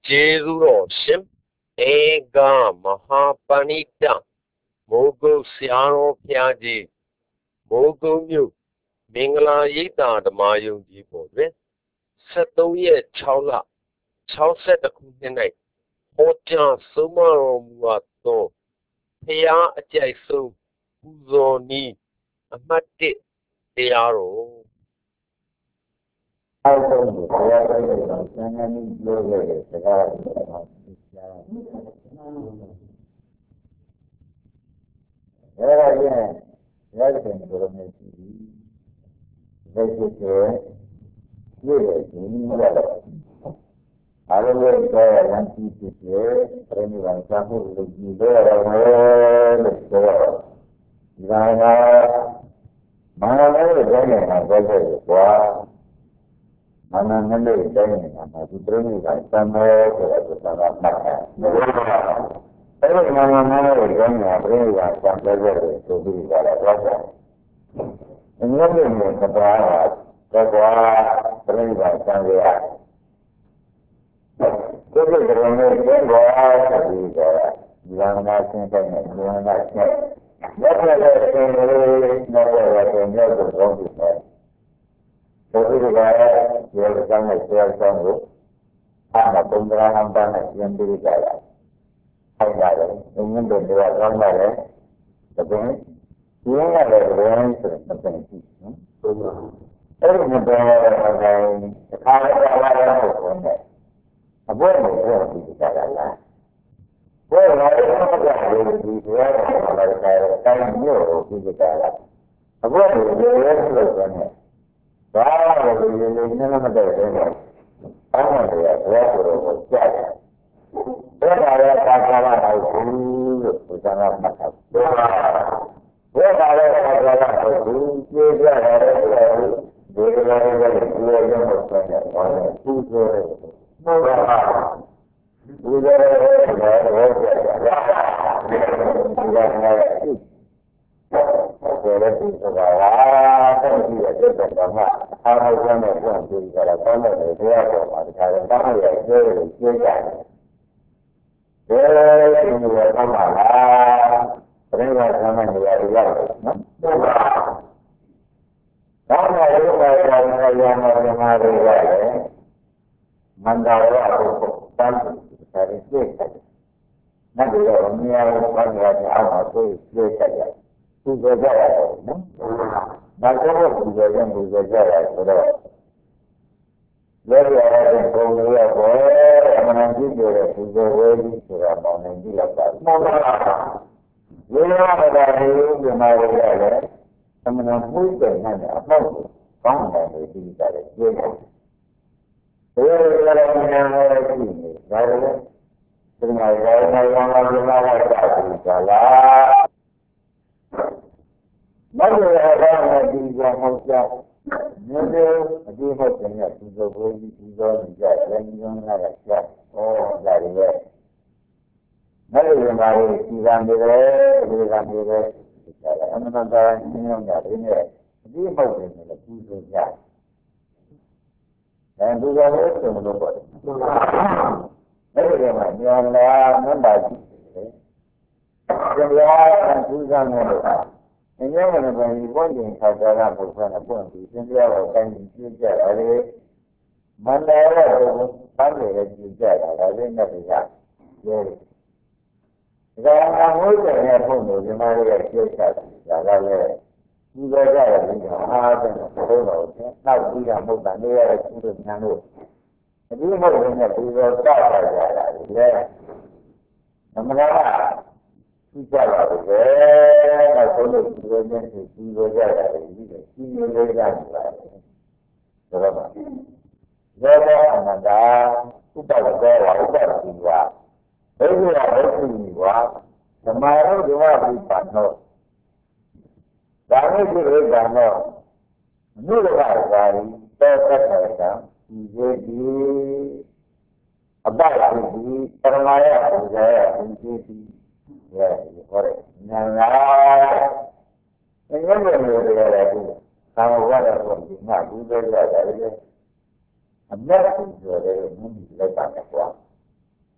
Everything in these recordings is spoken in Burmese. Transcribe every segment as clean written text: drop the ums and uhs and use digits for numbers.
Jesudo Shim Ega Mahapanita Mogo Siano Piaji Mogo Mu Mingla Yita the Mayung Jibo Seto Ye Chaula Chow set the Kuninite Hoja Sumaro Muato Pia Jaisu Uzoni Amati Tiaro I told you, I need to go there again, right in the vegetarian, I don't know if I want to say, anyone, something will be there, let's go. Mana jangan ada sesuatu, mana jangan ada berani sama sama macam. Tapi mana jangan berani sama itu tidak ada. Ini kata berani sama dia. Jadi berani tapi jangan macam Well, I don't know what to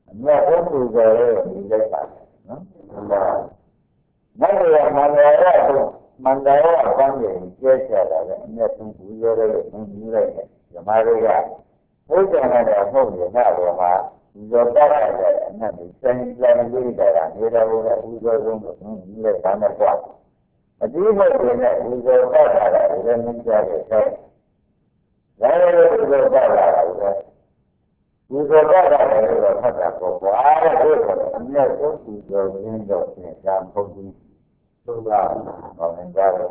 မြတ်ဆုံးသူတော်ရဲ့ဒီလိုက်ပါနော်ဟုတ်လားနောက်ရမန္တရာမန္တရာအပန်းကြီးကျဲချတာလည်းအမြတ်ဆုံးသူတော်ရဲ့ဘုန်းကြီးလိုက်တယ်ဓမ္မတွေကဘုရားနဲ့ဟုတ်ရနာတော်မှာဒီလိုပတ်ရတယ်အနတ်ကိုစံပြန်လေးတာနေတော်ဘုရားဦးတော်ဆုံးကိုဘုန်းကြီးလိုက်တာနဲ့ကြွအတိအကျနဲ့ဒီလိုပတ်တာလည်းမင်းကြားတဲ့ဆက်ဒါလည်းဒီလိုပတ်တာလည်းဒီလိုပတ်တာလည်းတော့ဖတ်တာပေါ့ကွာတဲ့ဒီကအမြတ်ဆုံးသူတော်ရင်းတော့သင်္ချာဘုရားသုံးပါးပေါင်းကြတယ်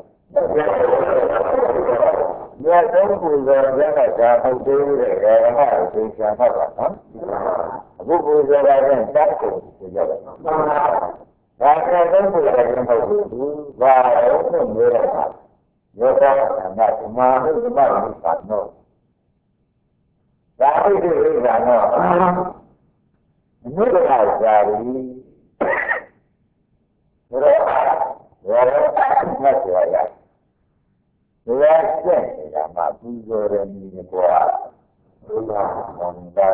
မြတ်ဆုံးပူဇော်တဲ့ကဒါဟုတ်သေးတယ်ဓမ္မကိုသင်္ချာမှတ်ပါနော်အခုပူဇော်တာကစက်ကိုပြောကြတယ်ဒါကသုံးပူဇော်တဲ့မဟုတ်ဘူးဘာလို့လဲမေးတော့ယောဂအနာဓမ္မဟုဓမ္မဟုပါတော့ဒါဣတိဣဇာနောအနုတ္တရာဇာတိရောမတ်စွာရဒါကျင့်နေတာမှပူဇော်ရမည်ကွာဘုရားဟောတာ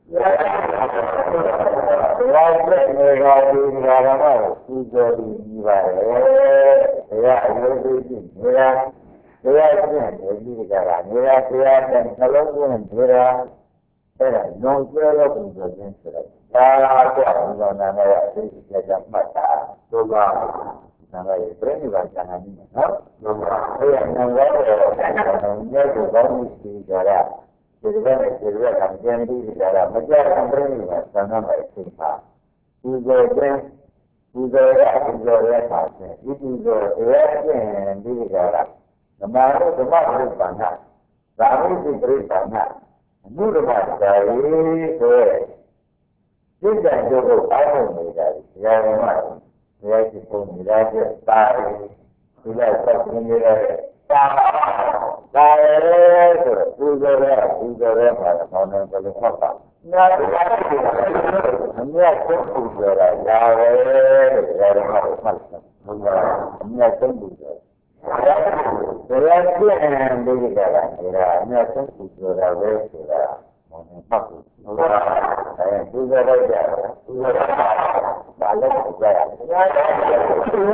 ဒါကျင့်နေတာဒီဓမ္မကိုပူဇော်ပြီးပါတယ်ဒါအယုဒ္ဓိနေတာတရားကျင့်တယ်ဒီကရာနေတာတရားတဲ့နှလုံးသွင်းနေတာအဲ့ဒါညောကျွဲလို့ပူဇော်ခြင်းဆိုတော့ဒါကြောင့်ဘုရားနာမရဲ့အသိဉာဏ်မှတ်တာသို့ပါနာမရဲ့ပြိဋိဘဉာဏ်နည်းနော်သို့ပါအဲ့ဒါနာမရဲ့ဉာဏ်ကိုကောင်းမှုရှိကြတာဒီကနေ့ဒီကကံကျန်ပြီးကြတာမကြတဲ့ပြိဋိဘဉာဏ်သံဃာရဲ့အသိပါပူဇော်ခြင်းပူဇော်ရပူဇော်ရပါခြင်းဒီပူဇော်တရားကျင့်ပြီးကြတာဓမ္မတို့ဓမ္မပရိပန္နသာဝိသိပရိပန္နအမှုဓမ္မသာဝေဆိုစိတ်ဓာတ်တို့ကိုအားထုတ်နေတာဒီရမမှာတရားရှိပုံနေတာကျတာဒီလိုက်ဆက်နေရတယ်တာရဲဆိုပူဇော်ရမှာဘောင်းနေဘယ်လိုမှတ်ပါနားအမြတ်ဆုံးပူဇော်ရလာရဲဒီရမမှာမှတ်တယ်ဘုရားအမြတ်ဆုံးပူဇော်တရားကျင့်ပြီးကြတာနေတာအမြတ်ဆုံးပူဇော်ရပဲဆိုတာဘောင်းနေမှတ်ဘူးဟုတ်လားအဲပူဇော်လိုက်ကြတယ်ပူဇော်တာဒါလည်းကြရတယ်ဘယ်နဲ့ကြောင့်လဲလို့ဆို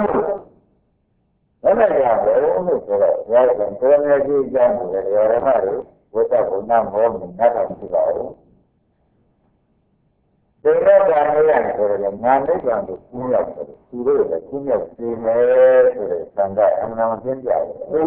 တော့ဘုရားကဘုရားကြီးအကြောင်းကိုလည်းရဟန်းတွေဝိသဘုံနာမောမြတ်တာရှိပါဘူးဒီတော့ဒါမျိုးရတယ်ဆိုတော့ညာနိဗ္ဗာန်ကိုကျင်းရောက်တယ်သူတို့လည်းကျင်းရောက်နေမယ်ဆိုတဲ့သံဃာအမှန်မှန်ကျင်းကြတယ်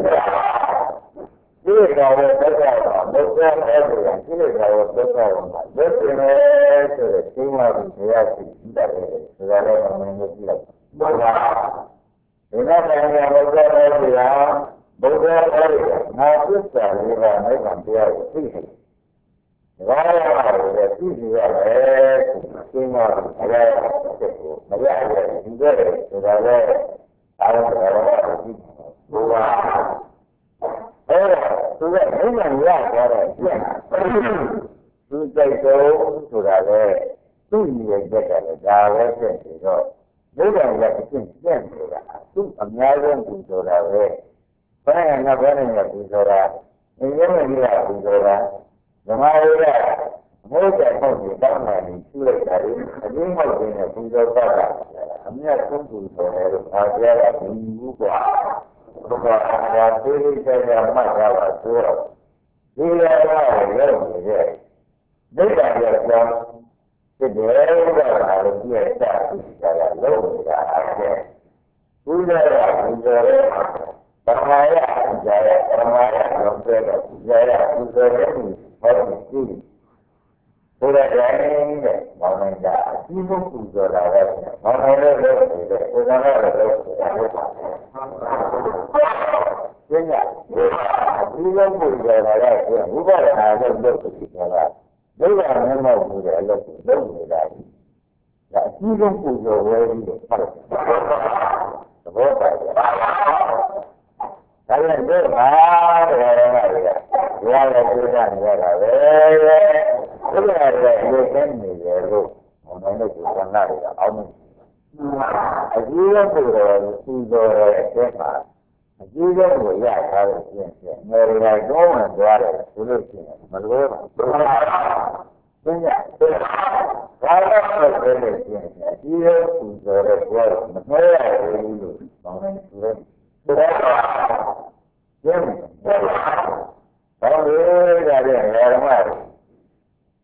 ဒီကောင်ရဲ့သက်သာတော့ဘုရားအဲ့ဒါကိုဒီကောင်ရဲ့သက်သာတော့လက်ကျင်းမယ်ဆိုတဲ့ကျင်းလာပြီးဘုရားရှိတယ်ဒါလည်းမင်းတို့ကြည့်လိုက်ဘုရားဒီနေ့လည်းဘုရားရဲ့တရားဘုရားရဲ့ငါသစ္စာလေးပါးနိဗ္ဗာန်တရားကိုသိတယ်ဒါရတယ်သိစီရတယ်ကျင်းလာပြီးဘုရားတဲ့ကိုမရရဲ့ဒီကဲဒါလည်းအားလုံးတော်ကြည့်ဘုရားအဲ့ဒါသူကနိဗ္ဗာန်ရသွားတော့ကျင့်သူစိတ်တော်ဆိုတာလေသူ့ရည်ရက်ကလည်းဒါပဲဖြစ်ပြီးတော့နိဗ္ဗာန်ရအကျင့်ကျင့်နေတာသူ့အများဆုံးပူဇော်တာပဲဘယ်နဲ့ဘယ်နဲ့ပူဇော်တာအင်းရင်းကြီးကပူဇော်တာဓမ္မရည်ကမိုးတဲ့ပုံကိုတောင်းတာနေသူ့လိုက်တာလေအရင်းမောက်နေတဲ့ပူဇော်တာအမြတ်ဆုံးပူဇော်တယ်လို့အားကြတာဘူးကွာဘုရားအားသေးသေးချာချာမှတ်ထားပါဆိုတော့ဒီလိုတော့ရုပ်နေတဲ့ဒိဋ္ဌာရဲ့ကြောင့်ဒီလိုကလည်းပြည့်တာပြီးကြတာလုံးနေတာအဲ့ဒါဘုရားကပူဇော်တယ်ပထမရကြရပထမရတော့ပြတော့ကြရပူဇော်တယ်ဟောဒီဘုရားရဲ့တဲ့မောင်နိုင်တာအကြီးဆုံးပူဇော်တာပဲမောင်နိုင်တဲ့လို့ဆိုတဲ့ဘုရားကလည်းလို့ဆိုတာဟုတ်ပါကျင်းရဒီလိုပူဇော်တာကဘုရားနာလို့လို့ဆိုတာဒိဋ္ဌာနဲ့မဟုတ်ဘူးလေလို့လုပ်နေတာဒါအကြီးဆုံးပူဇော်ဝဲပြီးတော့ဟုတ်သဘောပါ့ဒါလည်းဒီမှာတရားတော်ကဘုရားရဲ့ပူဇော်နေရတာပဲဘုရားရဲ့လူသိနေတယ်လို့ဘုံနဲ့ကိုသံဃာတွေကအောင်းနေအကြီးဆုံးပူဇော်ရဲ့အကျင့်မှာအကြီးဆုံးကိုရထားတဲ့ပြင်ပြင်ငယ်တွေတော့ဝင်သွားတယ်ဆိုလို့ရှိရင်မလွဲပါဘူး။ဘုရားကျင့်ရဒါတော့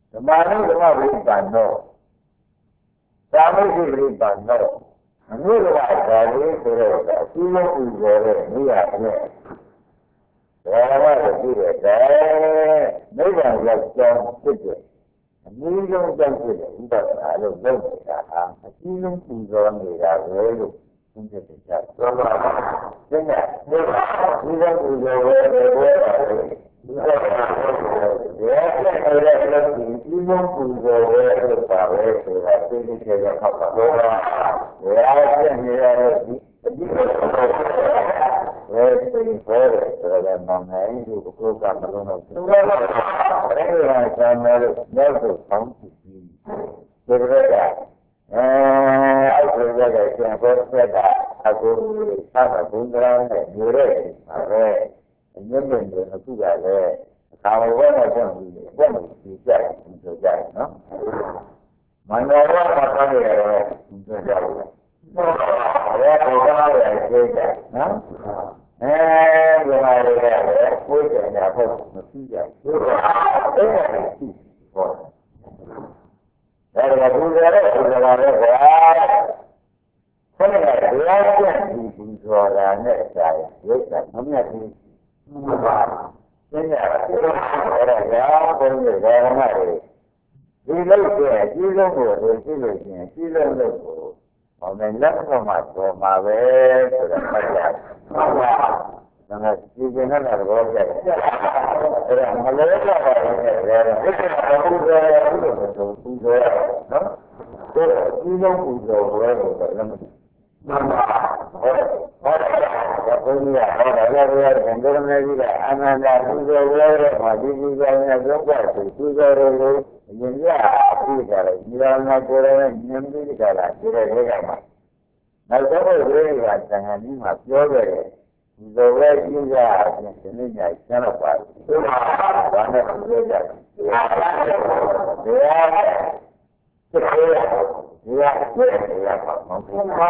ဓမ္မနုဓမ္မဝိပ္ပန္နောသာမိတ်ဝိပ္ပန္နောအနုဓမ္မသာလေးဆိုတော့အစည်းလုံးပူဇော်တဲ့နေရာနဲ့ဘာဝရပြည့်တဲ့နိဗ္ဗာန်ရောက်ကြောင်းဖြစ်တဲ့အနည်းဆုံးကြောင့်ဖြစ်တဲ့ဥပဒနာလို့ပြောနေတာဟာအစည်းလုံးပူဇော်နေတာပဲလို့သိတဲ့ကြ။သောတာပန်ကျင့်တဲ့နိဗ္ဗာန်ဒီလိုပူဇော်ရဲ့ဘယ်လိုလဲဒီကရဲ့လက်ရှိဒီလိုပူဇော်ရဲ့လို့ပါပဲဆိုတာသိတဲ့ကြရဟောတာတော့ဘယ်အားဖြင့်နေရတဲ့ဒီလိုဘယ်သိဘောရဆိုတဲ့မောင်နိုင်ဒီကိုကမလုံးတော့သူကလည်းဆမ်းမယ်လို့ရောက်တော့ဆောင်းကြည့်ပြီးဒီလိုကအောက်ဆိုရတဲ့ကျန်ဖို့ဆက်တာအခုသာသဘုံကရာနဲ့ညရဲပါပဲအညစ်နဲ့အခုကလည်းကာဝဝနဲ့ပြန်ပြီးပြန်ပြီးကြတယ်ဆိုကြတယ်နော်မန္တရမှာထားနေရတယ်ဆိုကြတယ်ဘယ်လိုကောင်းလဲသိကြနော်ဒီမှာလည်းကိုယ်ကျန်တာဖို့မရှိကြဘူးအဲ့ဒါရှိဟောဒါကဘုရားရဲ့ဘုရားရဲ့ကွာဆင်းရဲတရားကျင့်ပြီးပူဇော်တာနဲ့စာရိတ်ကမမြတ်ဘူးဆင်းရဲအဲ့ဒါကဘုရားဓမ္မတွေဒီလို့ကျအကြီးဆုံးကိုသိလို့ရှိရင်ကြီးဆုံးလို့ကိုဟောမယ်လက်ဆောင်မှာတော်မှာပဲဆိုတာမှတ်ရတယ်ဟုတ်ပါဒါကဒီကျင်တဲ့ဘောကြတယ်အဲ့ဒါမလဲတော့ပါဘူးလေဒါကဒီကပူဇော်ရလို့ဆိုပူဇော်ရနော်ဒါဒီလုံးပူဇော်ရဲလို့ဆိုလည်းမှန်ပါဟုတ်ဒါဘုရားဟောတာလည်းဘုရားကံတော်နေပြီကအနန္တပူဇော်ရဲတဲ့မှာဒီပူဇော်နေတော့ကပူဇော်ရဲလို့အရင်ကပြီးကြတယ်ဒီလိုမျိုးကိုယ်လည်းဉာဏ်ပြီးကြတာဒီလိုလေးကမှနောက်တော့ဘုရားကသံဃာကြီးမှာပြောခဲ့တယ်ဒီလိုပဲကြည့်ကြအပြင်ဒီနေ့ညကျမ်းတော့ပါဘူး။ဘာနဲ့ပြောကြလဲ။ဒီဟာစစ်ခေးဒီဟာစစ်ရပါမဟုတ်ဘူး။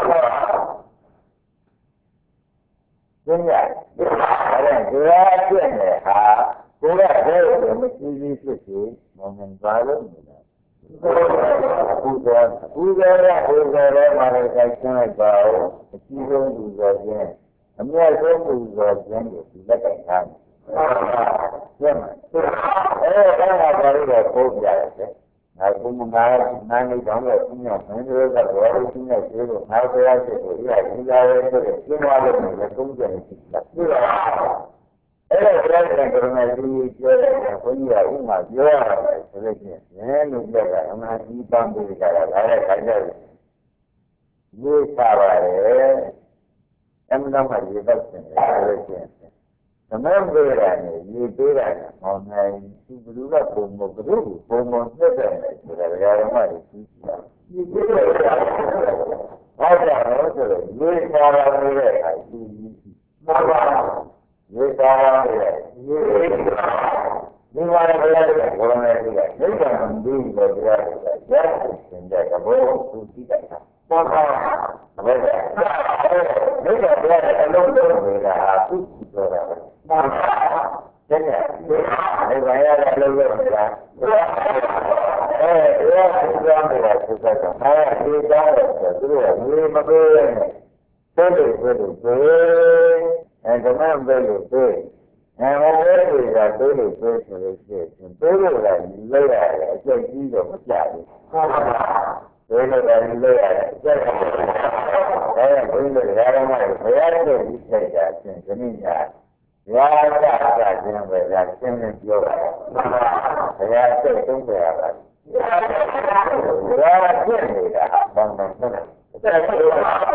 ကျင်းရဒီဟာစစ်နေဟာကိုယ်ကဘယ်လိုမရှိသေးဖြစ်စီမမြင်ပါလို့ပူဇော်ရဲမှာလည်းဆိုင်ကျင်းလိုက်ပါဦးအကြီးဆုံးပူဇော်ခြင်းအမြတ်ဆုံးပူဇော်ခြင်းကိုဒီလက်ကထားတယ်။ကျင်းမယ်။အဲ့ဒါကလည်းပို့ပြရတယ်။ငါကမှနားနေတော့လည်းပြညာမင်းတို့ကတော့ပြညာသေးလို့ငါတရားစစ်ကိုရည်ရရဲဆိုတော့ကျင်းသွားလို့လည်းသုံးကြတယ်ရှိတာ။ပြီးတော့အဲ့ဒါကြတဲ့ကရဏကြီးပြောတယ်ဘုန်းကြီးကဥမာပြောရတယ်ဆိုလို့ရှိရင်လို့ပြောတာအမှန်ကြီးပန်းပေးကြတာဒါလည်းခိုင်းတယ်။ရေးစားပါတယ်အမှန်တော့ရေပတ်တယ်ဆိုလို့ရှိရင်သမန်ပေးရတယ်ရေပေးရတယ်ဟောနိုင်ဒီဘလူကပုံမဘလူပုံမပြတ်တယ်ဆိုတာဓမ္မတွေသိတာဒီပေးရတယ်ဟောကြတော့ဆိုတော့ရေစားရတယ်အခါဒီမှန်ပါရေစားရတယ်ရေဒီမှာလည်းဘယ်လိုလဲဘုရားနဲ့ဒီကနိဗ္ဗာန်ပြီးတော့တရားတွေကြားရှင်တဲ့ဘုရားကိုသိတတ်တာပေါ်ပါဘယ်လဲနိဗ္ဗာန်တရားအလုံးစုံနေတာသူ့ဆိုတာပဲမှန်ပါတဲ့နိဗ္ဗာန်ရတဲ့အလုံးစုံနေတာတရားသူစားနေတာသူစားတာအဲဒီသားတော့သူတို့ကမြေမပေးနဲ့သိလို့ပဲလို့ပဲဓမ္မပဲလို့ပဲဘယ်လိုလဲဆိုတာသိလို့ပဲဆိုလို့ရှိရင်သိလို့လည်းလက်ရတယ်အကျဉ်းကြီးတော့မကြဘူးဟုတ်ပါဘူးဘယ်လိုလဲလက်ရတယ်အကျဉ်းကြီးတော့ဘုန်းကြီးတို့ဓမ္မတွေဘုရားတို့ဒီစိတ်ဓာတ်ချင်းဒီနေ့ညရာဇာခြင်းပဲဒါရှင်းရှင်းပြောတာဘုရားစိတ်သုံးတယ်ပါရာဖြစ်နေတာဘာမှမဟုတ်ဘူးအဲ့ဒါကတော့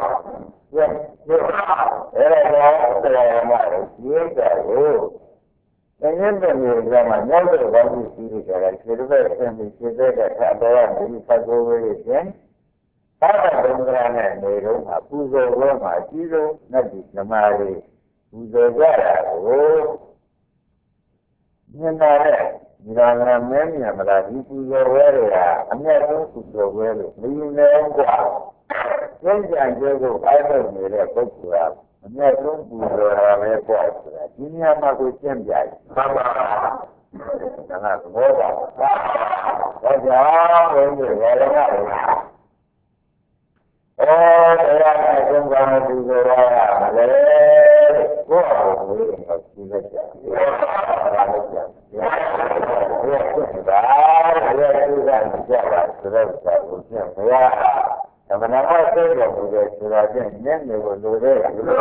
တရားမှာရေးကြလို့တကယ်တည်းကမှညောင်းတဲ့ဘာလို့ရှိနေကြလဲဒီလိုပဲအင်းဒီစိတ်တဲ့ကတော့ဒီပတ်ကိုဝေးခြင်းသာသနာ့ဘုရားနဲ့နေတော့ပူဇော်ပွဲမှာအကြီးဆုံးနဲ့ဒီဓမ္မလေးပူဇော်ကြတာကိုမြင်လာတဲ့ဒီကနေ့မင်းမြတ်မလားဒီပူဇော်ပွဲတွေကအမြတ်ဆုံးပူဇော်ပွဲလို့မယူနိုင်ကြကျင့်ကြံကြဖို့အားထုတ်နေတဲ့ပုဂ္ဂိုလ်ကအမြတ်ဆုံးပူဇော်တာပဲပေါ့ဆိုတာဒီနေရာမှာကိုကျင့်ပြတယ်မှန်ပါပါဒါကသဘောပါဒါကြောင့်ဘုရားဝေဒနာတွေတရားနဲ့သုံးပါးသူတော်ရမလဲကိုယ့်အကိုယ်ကိုသိလိုက်ကြဒါလည်းကြဘုရားဖြစ်တာဘုရားသိတာကြတာဆိုတော့ကိုပြန်ဘုရားသမဏမသိတော်မူတဲ့ဆိုတာချင်းမျက်နေကိုလိုတဲ့ရှင်းနော်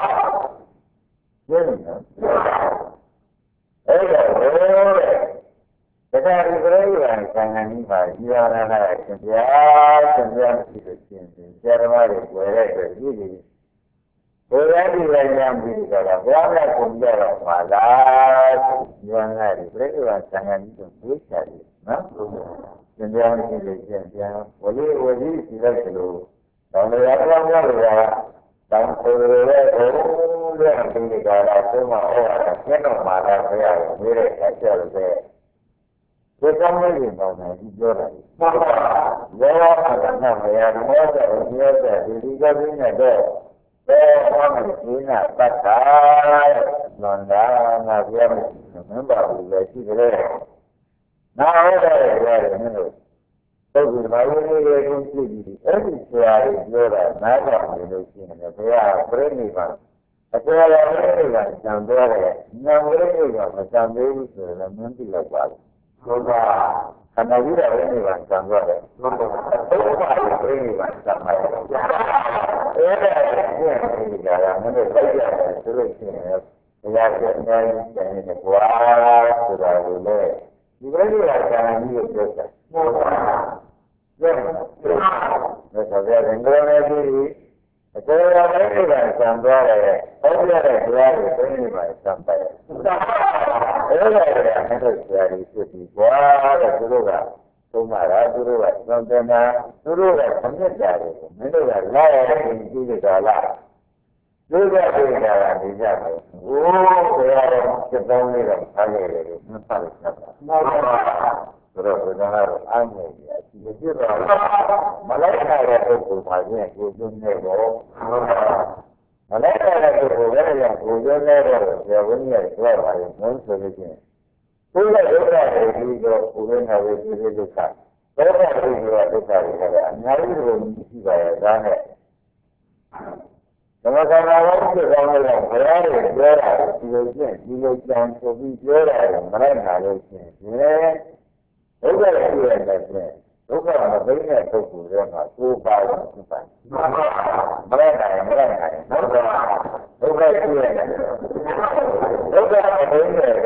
အဲ့ဒါဘယ်လိုလဲဒါကဒီပြိယံဆံဃာကြီးပါဒီရဟနာရှင်ပြားရှင်ပြားမရှိလို့ရှင်ဆရာတော်တွေဝယ်လိုက်တော့ဒီလိုဘုရားဒီလိုက်ရပြီးကြတာဘုရားကကိုကြတော့ပါလားဉာဏ်ကဒီပြိယံဆံဃာကြီးကိုသိချတယ်နော်ရှင်ပြားမရှိလို့ရှင်ပြားဝလိဝလိဒီလိုက်လို့တောင်းရရအောင်ရတာတောင်းဆိုရတဲ့ဘုရားအပြီးကြတာသုံးမဟောတာကျင့်တော်မှာတော့ဘုရားကိုမြေတဲ့အချက်လို့ပဲဒီကောင်းလေးတွေတော့လည်းပြောတာ။ဟုတ်ပါဘူး။ရောကနာမယမောတဲ့ဒီရတဲ့ဒီကနေ့နဲ့တော့ဘယ်ဟောမလဲဒီနာပတ်တာနန္ဒာနာပြောမယ်မင်းပါဘူးလေရှိတယ်။နာဟုတ်တယ်ရတယ်မင်းတို့ပုဂ္ဂိုလ်ဘာလို့လဲကိုကြည့်ကြည့်အဲ့ဒီဆရာကြီးပြောတာနားတော်နေလို့ရှိရင်ဘုရားပြိဋိဘံအပေါ်လာတဲ့ကံတော်တယ်။နာမလေးကမစံသေးဘူးဆိုတော့မင်းသိလိုက်ပါဘူး။ဟုတ်ပါခန္ဓာကြီးတော်ပြိဋိဘံစံတော်တယ်။ဟုတ်ပါဘူးပြိဋိဘံစံပါတယ်။အဲ့ဒါကိုသိကြတာမင်းတို့သိကြတယ်ဆိုလို့ရှိရင်ဘုရားကျမ်းတိုင်းတယ်ကွာဆိုတာကိုလေဒီပြိဋိဘံစံကြီးကိုပြောတာ။ဟုတ်ပါဘူး။ဒါဆိုရင်ငြိမ်းနေပြီအတော်ရတဲ့ကဆံသွားတယ်ဟောပြတဲ့တရားကိုသိနေပါစံပါရဲ့အဲ့ဒါလည်းအဲ့ဒါဆရာကြီးဖြစ်ပြီးကွာတဲ့သူတို့ကသုံးပါတာသူတို့ကသံသနာသူတို့ကသမျက်တာတွေမင်းတို့ကလာရတဲ့ကြည့်ကြတာလားလူကတွေ့ကြတာနေကြတယ်ဟိုဆရာတော်စက်ပေါင်းလေးတော့ထားခဲ့တယ်လို့မှတ်ပါတယ်မှတ်ပါမှန်ပါဆိုတော့ဘုရားကတော့အားနေတယ်အစီအစဉ်တော့မလိုက်နိုင်တဲ့ပုဂ္ဂိုလ်ပါချင်းကိုကျွန်းနေတော့မလိုက်နိုင်တဲ့ပုဂ္ဂိုလ်လည်းយ៉ាងကိုကျွန်းနေတော့ဆရာဝန်ကြီးကပြောပါတယ်ဘုန်းဆိုလို့ချင်းကိုယ်ကဒုက္ခတွေပြီးတော့ကိုယ်ကဝေဒီဒုက္ခဒုက္ခတွေပြီးတော့ဒုက္ခတွေလည်းအများကြီးကိုရှိပါရဲ့ဒါနဲ့သမထနာဝိသေကောင်းလို့ဘုရားတွေပြောတာဒီလိုချင်းဒီလိုကြံဆိုပြီးပြောတာမလိုက်နိုင်လို့ချင်းဒုက္ခရှိရတဲ့ဖြင့်ဒုက္ခမသိတဲ့ပုဂ္ဂိုလ်တွေကကိုယ်ပါလို့ဖြစ်ပါတယ်။မလိုက်နိုင်ဒုက္ခရှိရတဲ့ဒုက္ခမသိတဲ့ကိုယ်ပါလို့ကြောက်တယ်။ဒါ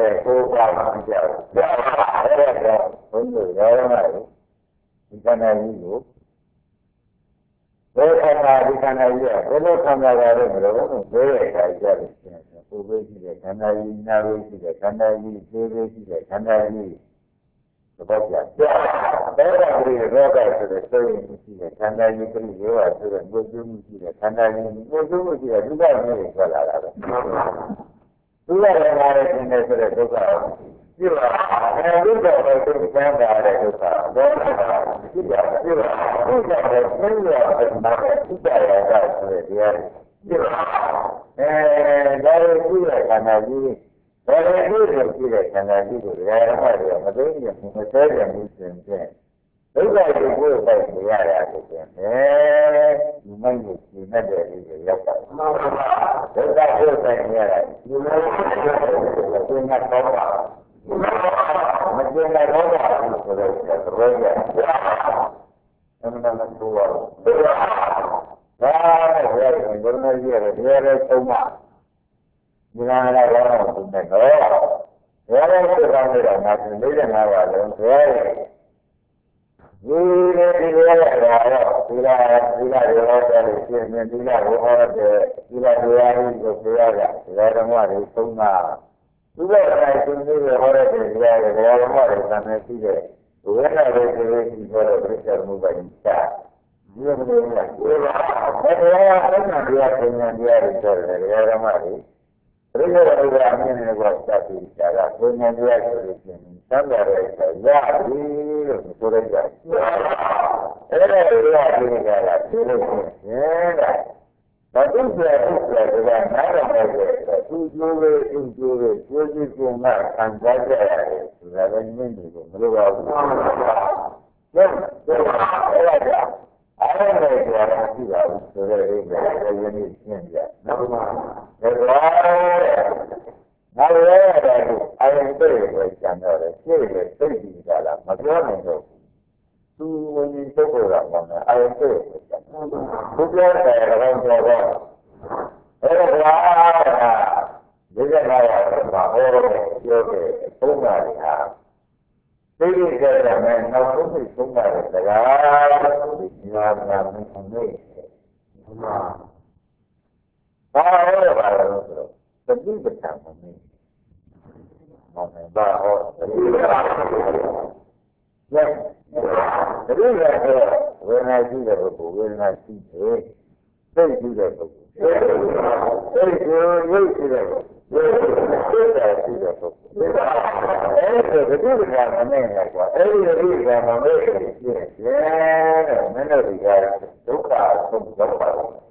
ကြောင့်ဘုရားရောမှာဒီကနေ့ကြီးကိုဘယ်ခန္ဓာဒီခန္ဓာကြီးကဘယ်လိုခန္ဓာကြလဲမလို့ဘယ်ရဲ့ခါကြလို့ရှိရင်ကိုယ်ပဲရှိတဲ့ခန္ဓာကြီးနာပဲရှိတဲ့ခန္ဓာကြီးသေပဲရှိတဲ့ခန္ဓာကြီးသဘောကျတယ်။ဒါကလေးရောဂါဆိုတဲ့စိတ်ရှိတဲ့ခန္ဓာကြီးကလေးရောဂါဆိုတဲ့ငြိုးကျမှုရှိတဲ့ခန္ဓာကြီးငြိုးကျမှုရှိတဲ့ဒုက္ခမျိုးတွေထွက်လာတာပဲ။ဒုက္ခတွေလာတဲ့ခြင်းတွေဆိုတဲ့ဒုက္ခပြပါအဲဒီတော့ဘယ်လိုကျမ်းပါတဲ့ဒုက္ခဘောဓဘာပြပါပြပါဘုရားရဲ့ဆင်းရဲတဲ့မှာသိကြရတာဆိုတဲ့တရားပြပါဒါကိုကြည့်တဲ့ခန္ဓာကြီးဒါကိုကြည့်တဲ့ခန္ဓာကြီးကိုတရားဓမ္မတွေမသိရင်မသိရင်မှုရှင်ဖြင့်ဒုက္ခကိုကိုယ်ပိုက်နေရတာဆိုရင်ဒီမိုင်းကိုရှင်းတဲ့လူတွေရောက်တာဒုက္ခကိုပိုက်နေရတာဒီလိုမျိုးကိုယ်ကတော့မကျင်တဲ့ဘောဓဘာဆိုတဲ့သဘောကျအမှန်တမ်းဆိုတော့ဒါနဲ့ဘယ်လိုဘယ်လိုကြီးရတယ်ဒီရဲသုံးပါဒီကနေ့တော့ဘုနဲ့တော့ရဲရဲပြောင်းနေတာငါသင်45ပါလုံးဘယ်ဒီရဲရဲတော့ဒီလာရောတယ်ရှင်းနေဒီလာဟောတယ်ဒီလာတရားကြီးကိုပြောရတာဒီဓမ္မတွေသုံးတာသူကလည်းသူမျိုးဟောတဲ့တရားတွေဘာမှမဟုတ်တာနဲ့ရှိတယ်ဝိညာဉ်တွေဒီလိုရှိတော့ပြည့်စုံမှုပဲရှာဒီလိုမျိုးကဒီလိုအဲ့ဒါကအဲ့ဒါတရားပညာတရားတွေဆိုတယ်တရားဓမ္မတွေပြည့်စုံမှုကအမြင်နဲ့ကိုစပြီးရှာတာပညာတရားဆိုလို့ရှိရင်သံဃာရဲ့ရပြီလို့ဆိုလိုက်ကြအဲ့ဒါတွေကဒီကလာသိလို့ရှိရင်ဘာလို့လဲဒီကနားရမယ်သူကျိုးပဲကျိုးပဲကျိုးကြီးကခံစားကြရတယ်ဆိုဆိုတာလည်းနည်းနေတယ်မလို့ပါဘူး။အဲ့ဒါလည်းကြာတာရှိပါဘူးဆိုတော့ဒီကနေ့ယနေ့ရှင်းပြ။နောက်မှဒါနောက်ရတဲ့အာရုံတွေပဲကျန်တော့တယ်ရှင်းတယ်သိပြီကြလားမပြောနိုင်တော့သူဝင်နေပုဂ္ဂိုလ်ကမှအာရုံတွေပဲကျန်ဘုရားတဲ့ကောင်ပြောတော့အဲ့ဒါကဒီကနေ့ရမှာဟောတယ်ပြောတယ်ဘုရားကသိရကြတယ်မယ်နောက်ဆုံးသိဆုံးတာကတရားဒီညာနာမင်းဆုံးနေဘာလို့ပါလဲဆိုတော့သတိပဋ္ဌာန်မင်းမောင်မယ်ဘာဟောသတိပဋ္ဌာန်ရဲ့သတိကဝေဒနာရှိတဲ့ပုဂ္ဂိုလ်ဝေဒနာရှိတယ်သိရှိတဲ့ပုဂ္ဂိုလ်သိရှိရုပ်ရှိတဲ့ပုဂ္ဂိုလ်သိတာရှိတဲ့ပုဂ္ဂိုလ်အဲ့ဒါသတိပဋ္ဌာန်မင်းနဲ့ကွာအဲ့ဒီသတိပဋ္ဌာန်မင်းရှိရဲ့မင်းတို့ဒီကဒုက္ခဆုံးဒုက္ခ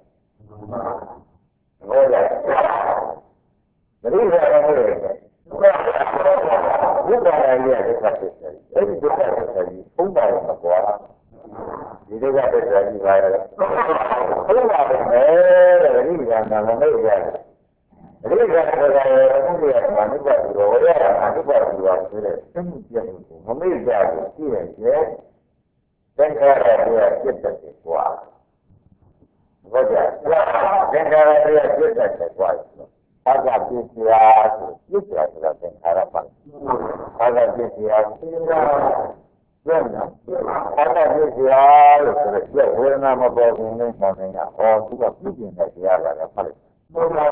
ဟုတ်လားသတိပဋ္ဌာန်မင်းရဲ့ဘုရားရဲ့ဒုက္ခသစ္စာအဲ့ဒီဒုက္ခသစ္စာကြီးဘုရားရဲ့ကွာဒီဒုက္ခသစ္စာကြီးပါရဲ့ဘုရားရဲ့သတိပဋ္ဌာန်မင်းရဲ့အရိယာတရားရဲ့အမှုရဲ့မာနုပါဒ်ကိုဝရရအနုပါဒ်ကိုဆိုတဲ့သမှုပြမှုကိုမမေ့ကြဘူးရှိရဲ့ကျဲသင်္ခါရရဲ့ပြည့်တဲ့ကွာဟုတ်ကြသင်္ခါရရဲ့ပြည့်တဲ့ကွာဘာသာပြည့်စရာဆိုပြည့်စရာဆိုတာသင်္ခါရပါဘာသာပြည့်စရာဆိုတာပြန်နော်ဘာသာပြည့်စရာလို့ဆိုတော့ဝေဒနာမပေါ်ဘူးနဲ့ပေါ်နေတာဟောသူကပြည့်ကျင်တဲ့တရားပါလေဖတ်ဟုတ်ကဲ့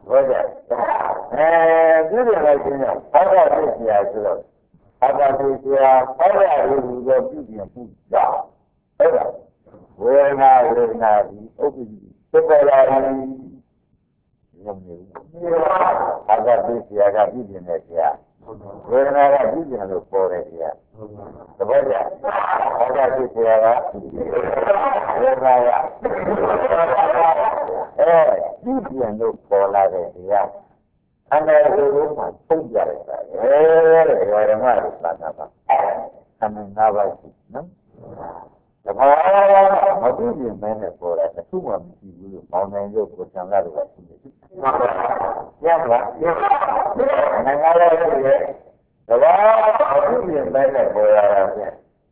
ပြုတယ်လိုက်ခြင်းနဲ့ဘာသာပြည့်စရာဆိုတော့ဘာသာပြည့်စရာဘာသာရေးပြီးတော့ပြုပြင်မှုကြောင့်ဟုတ်ကဲ့ဝေဒနာဒီဥပ္ပဒိသက္ကရာယီရုံနေဘာသာပြည့်စရာကပြုပြင်တဲ့ဆရာဝေဒနာကပြုပြင်လို့ပေါ်တယ်ဆရာသဘောကျဘာသာပြည့်စရာကဝေဒနာကပြုပြင်လို့ပေါ်လာတဲ့တရားအန္တရာယ်ကိုမှပုံပြရတယ်တဲ့ဓမ္မတွေသာနာပါအမှန်ငါးပါးရှိနော်တဘာမပြုပြင်မဲနဲ့ပေါ်တာတစ်ခုမှမရှိဘူးလို့မောင်နိုင်လို့ကိုဆံလာလို့ရှိတယ်ရပါလားငါလည်းရှိတယ်တဘာမပြုပြင်မဲနဲ့ပေါ်လာတာပြန်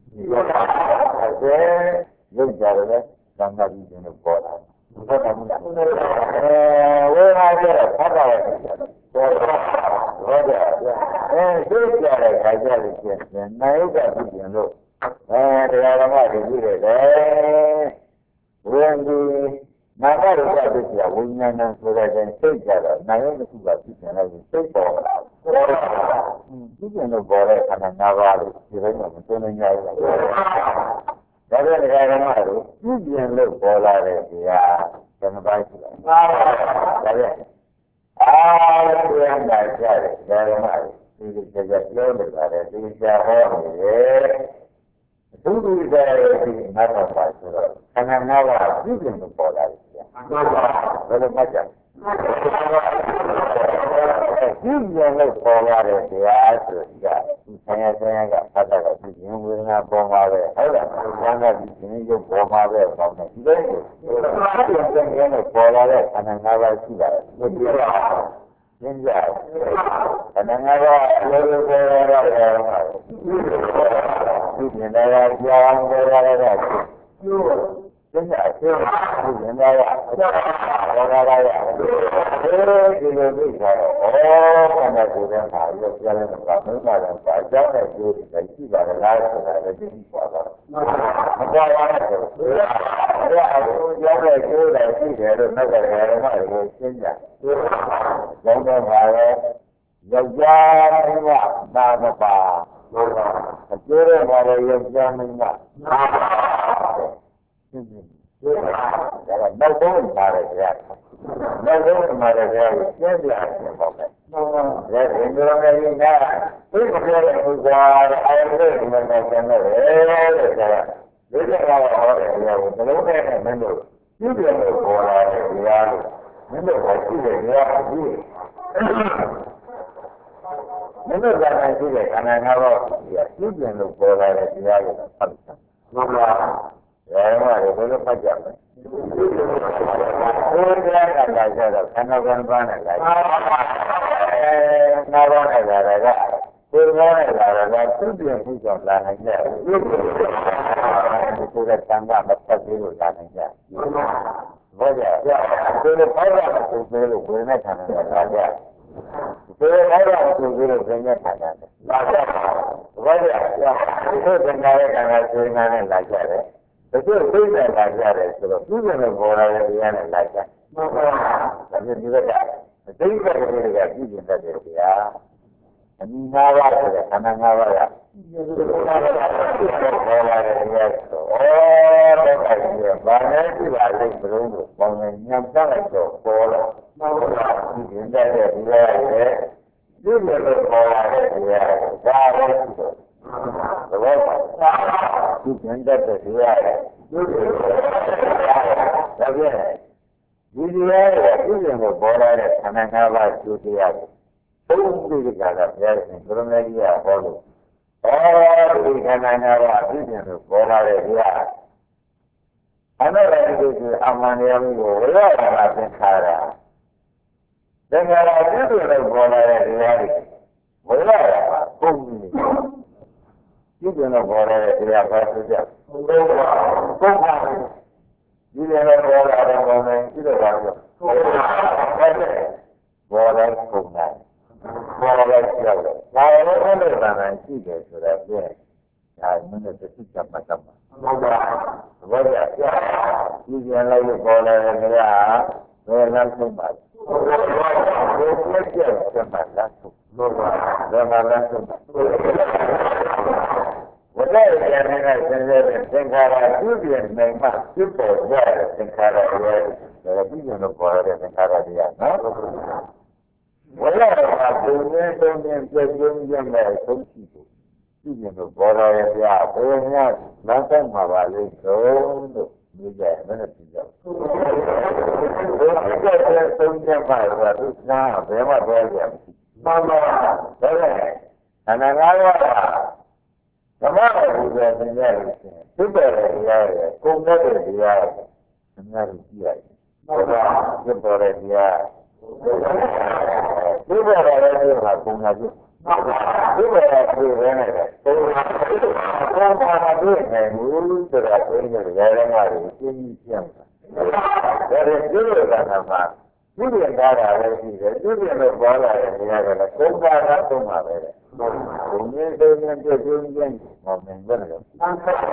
ရုပ်ကြတယ်သံဃာကြီးတွေပေါ်လာဟုတ်ပါဘူးဝေဟာကျတော့ဖတ်တာလည်းပေါ်တော့ဟုတ်ကြသိကြတဲ့ခါကျလို့ရှိရင်နိုင်ဥပ္ပပြုပြင်လို့တရားဓမ္မတွေကြည့်ရတယ်ဝိညာဉ်နာမရူပပစ္စယဝိညာဏဆိုတဲ့စိတ်ကြတော့နိုင်ဥပ္ပပြုပြင်လိုက်စိတ်ပေါ်လာပြုပြင်လို့ပေါ်တဲ့ခန္ဓာ၅ပါးလို့ဒီလိုမျိုးမသွင်းနိုင်ကြဘူးဒါပြန်တရားဓမ္မတွေပြုပြင်လို့ပေါ်လာတဲ့တရားဓမ္မပိုင်းရှိတယ်ဒါပြန်အားပြန်လာကြတယ်တရားဓမ္မတွေဒီကြကြပြောနေတာလေဒီကြဟောနေတယ်ဒုတိယရဲ့ဒီနာမပါဆိုတော့ခန္ဓာ၅ပါးပြုပြင်လို့ပေါ်လာတယ်ဆရာဘယ်လိုမှတ်ကြပြုပြင်လို့ပေါ်လာတဲ့တရားဆိုတာဆရာဆရာကဖတ်တာကပြုပြင်ဝေဒနာပေါ်မှာပဲဟုတ်လားဆရာကဒီရှင်ရုပ်ပေါ်မှာပဲပေါ့နော်ဒီလိုပြုပြင်လို့ပေါ်လာတဲ့ခန္ဓာ၅ပါးရှိပါတယ်ဒီလိုရှင်းကြခန္ဓာ၅ပါးလိုလိုပေါ်လာတဲ့ပြုပြင်လာကြောင်းပေါ်လာတဲ့ကျင်းတဲ့အကျိုးကိုမြင်ရရပေါ်လာရဒီလိုသိကြတော့ခန္ဓာကိုယ်ထဲမှာရုပ်ကြားလည်းပါမင်းပါလည်းပါအကြောင်းနဲ့ကျိုးတွေရှိပါလားဆိုတာလည်းသိပါတော့မပေါ်ရတဲ့ဆိုတော့အခုရောက်တဲ့ကျိုးတွေရှိတယ်လို့နောက်ကဓမ္မတွေကိုရှင်းကြကျောင်းတော်မှာလည်းယောက်ျားမင်းကသာမပါအကျိုးတွေမှာလည်းယောက်ျားမင်းကသာပါဒါကနောက်ဆုံးပါတယ်ဗျာနောက်ဆုံးပါတယ်ဗျာကျင်းပြတယ်ပေါ့ဗျာဒါရင်တော်မယ်ကြီးကသိပြောတဲ့ဥစ္စာအာရုံတွေနဲ့ကျန်တယ်တဲ့ဒါကဒီကဟောတယ်ဗျာဘယ်လိုလဲမင်းတို့ပြုပြလို့ပေါ်လာတယ်ဗျာလို့မင်းတို့ကကြည့်တယ်ဗျာကြည့်မင်းတို့ကလည်းရှိတဲ့ခန္ဓာငါးပါးကိုပြုပြင်လို့ပေါ်လာတဲ့တရားကိုဖတ်တာမှန်ပါဘယ်မှာလဲဘယ်လိုဖတ်ကြလဲဘုရားကလာကြတော့ခန္ဓာကံပါနဲ့လာငါးပါးနဲ့လာတာကဒီလိုနဲ့လာတာကပြုပြင်မှုကြောင့်လာနိုင်ကြပြုပြင်ဒီကတန်ခါမပတ်သေးလို့လာနိုင်ကြဘောကြဒီလိုပေါ်လာတဲ့သူတွေလို့ဘယ်နဲ့ခံရလဲလာကြဒီလိုပေါ်လာတဲ့သူတွေလို့ဘယ်နဲ့ခံရလဲလာကြဘောကြဒီလိုသင်္ခါရကံကစေနာနဲ့လာကြတယ်ဒီလိုသိတဲ့လာကြတယ်ဆိုတော့ပြုပြင်လို့ပေါ်လာတဲ့တရားနဲ့လာကြမှန်ပါဒါပြဒီကကအသိဉာဏ်တွေကပြုပြင်တတ်တယ်ဗျာအနိငါးပါးဆိုတဲ့ခန္ဓာငါးပါးကပေါ်လာတဲ့တရားဆိုတော့ကကြီးဘာနဲ့ကြည့်ပါလိမ့်မလို့ပေါင်းနေညံပြလိုက်တော့ပေါ်လာပြုပြင်တတ်တဲ့တရားရဲ့ပြုပြင်လို့ပေါ်လာတဲ့တရားဒါပဲဆိုတော့သဘောပေါက်ပြုပြင်တတ်တဲ့တရားရဲ့ပြုပြင်ဒါပြည့်ဒီတရားရဲ့ပြုပြင်လို့ပေါ်လာတဲ့ခန္ဓာငါးပါးကျိုးတရားကိုဘုရားဒီကဘုရားရှင်ဘုရားကြီးကဟောလို့ဒီခန္ဓာငါးပါးပြုပြင်လို့ပေါ်လာတဲ့တရားအနတ္တတိကအမှန်တရားကိုဝိရဒနာသင်္ခါရသင်္ခါရပြုပြင်လို့ပေါ်လာတဲ့တရားတွေဝိရဒနာပုံပြီးပြုပြင်လို့ပေါ်လာတဲ့တရားဘာဆိုကြပုံပါဒီလိုလည်းပေါ်လာတဲ့ပုံနဲ့ဒီလိုပါဆိုပေါ်လာပုံနဲ့ပေါ်လာကြောက်တယ်။ဒါလည်းဘယ်လိုသာနိုင်ရှိတယ်ဆိုတာပြည့်ဒါမင်းတို့သိချင်မှတ်မှာဟုတ်ပါဘူး။ဘာကြောင့်ဒီပြန်လိုက်လို့ပေါ်လာတဲ့ကြဘယ်လမ်းဆုံးပါလဲ။ဘယ်လိုကျဆက်မှလား။ဟုတ်ပါဘယ်မှာလမ်းဆုံးပါဝိတ္တရဏနဲ့ဆင်းရဲတဲ့သင်္ခါရပြုပြင်နိုင်မှဖြစ်ပေါ်ကြတဲ့သင်္ခါရရဲ့ဒါပြုပြင်လို့ပေါ်ရတဲ့သင်္ခါရတရားနော်ဝိရဒနာပုံနဲ့တုံးနဲ့ပြည့်စုံရမယ့်ဆုံးရှိကိုပြုပြင်လို့ပေါ်ရတဲ့တရားဘယ်မှာလမ်းဆုံးမှာပါလိမ့်ဆုံးလို့ဒီကြမနဲ့ပြကြဘယ်ကဆုံးချက်ပါဆိုတာသူနာဘယ်မှာပြောကြမှန်ပါဒါလည်းအနာဂတ်ကဓမ္မကိုယ်ရဲ့တရားတွေသိတဲ့တရားတွေကုန်တဲ့တရားတွေအများကြီးကြည့်ရတယ်။ဟုတ်ပါသိတဲ့တရားသိတဲ့တရားကကုန်တာကြည့်။သိတဲ့တရားတွေနဲ့ပုံမှန်တွေ့နေမှုဆိုတာကိုယ်ရဲ့ရရမှာကိုသိပြီးပြန်တာ။ဒါနဲ့ဒီလိုကမှပြုပြင်တာလည်းရှိတယ်ပြုပြင်လို့ပေါ်လာတဲ့တရားကလည်းကုန်တာကသုံးပါပဲ။ဘုံရင်းတုံးရင်းပြည့်စုံခြင်းဟောမင်းလည်းသဘောပါ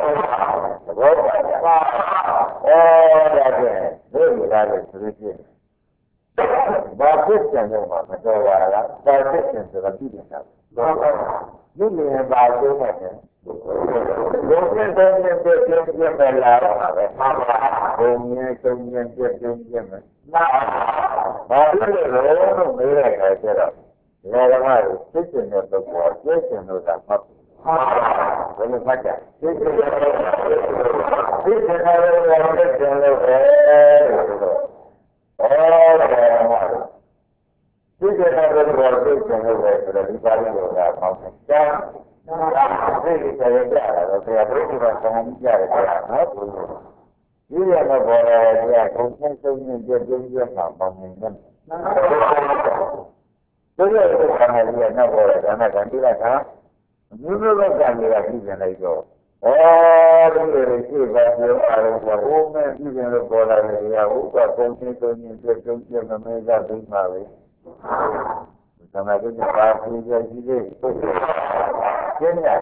ပါဒါဖြင့်ဒီလိုလာလို့ဆိုရင်ဘာဖြစ်ကြံတော့မှမတော်ပါလားဘာဖြစ်ကြံဆိုတာပြည့်နေတာဒီလိုပါလို့မှတယ်ဘုံရင်းတုံးရင်းပြည့်စုံခြင်းပဲလာတော့ပါပဲဘုံရင်းတုံးရင်းပြည့်စုံခြင်းပဲဘာလို့လဲလို့မေးတဲ့အခါကျတော့ဒါကမှသိကျင်တဲ့ပုဂ္ဂိုလ်သိကျင်လို့သာမှတ်ဘယ်လိုမှတ်ကြသိကျင်တဲ့ပုဂ္ဂိုလ်သိကျင်တဲ့ပုဂ္ဂိုလ်သိကျင်လို့ပဲသိကျင်တဲ့ပုဂ္ဂိုလ်သိကျင်လို့ပဲဆိုတော့ဒီပါဠိတော်ကပေါင်းတယ်ကျမ်းသိကျင်တဲ့ကြတာတော့ဆရာဘုရားကဆောင်းပြရတယ်နော်ဒီရတဲ့ဘောရတဲ့ကိုယ်ဆုံးဆုံးနဲ့ပြည့်စုံရမှာပေါင်းနေတယ်တို့ရဲ့ခန္ဓာကြီးကနောက်ပေါ်တဲ့ခန္ဓာကံတိရတာမျိုးမျိုးသောကံတွေကပြည့်စုံလိုက်တော့ဒီလိုရှိပါပြောအားလုံးကဘုံနဲ့ပြည့်စုံလို့ပေါ်လာတယ်ကဥပ္ပကုံချင်းသုံးချင်းပြည့်စုံပြည့်မမဲကသိမှာပဲသမာဓိကပါပြည့်စုံရှိသေးရှင်းရတယ်